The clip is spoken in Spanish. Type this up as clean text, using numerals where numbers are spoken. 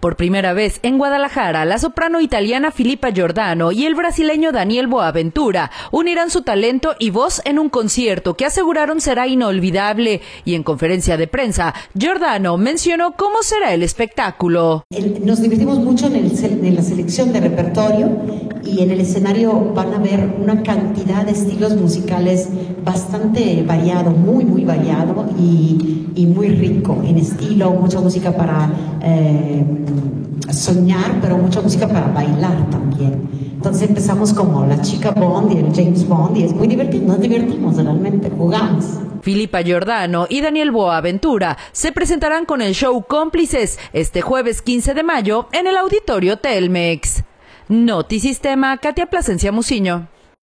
Por primera vez en Guadalajara, la soprano italiana Filippa Giordano y el brasileño Daniel Boaventura unirán su talento y voz en un concierto que aseguraron será inolvidable. Y en conferencia de prensa, Giordano mencionó cómo será el espectáculo. Nos divertimos mucho en la selección de repertorio y en el escenario van a ver una cantidad de estilos musicales bastante variado, muy variado y muy rico en estilo, mucha música para soñar, pero mucha música para bailar también. Entonces empezamos como la chica Bond y el James Bond y es muy divertido, nos divertimos realmente, jugamos. Filippa Giordano y Daniel Boaventura se presentarán con el show Cómplices este jueves 15 de mayo en el Auditorio Telmex. Notisistema, Katia Plasencia Muciño.